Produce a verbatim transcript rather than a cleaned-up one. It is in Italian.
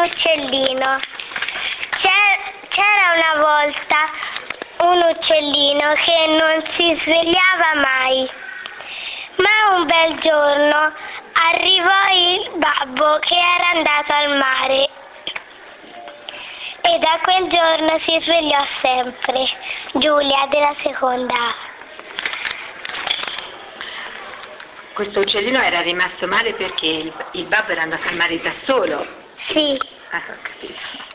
uccellino. C'era una volta un uccellino che non si svegliava mai, ma un bel giorno arrivò il babbo che era andato al mare e da quel giorno si svegliò sempre. Giulia della seconda A. Questo uccellino era rimasto male perché il, il babbo era andato al mare da solo? Sì. Ah, ho capito.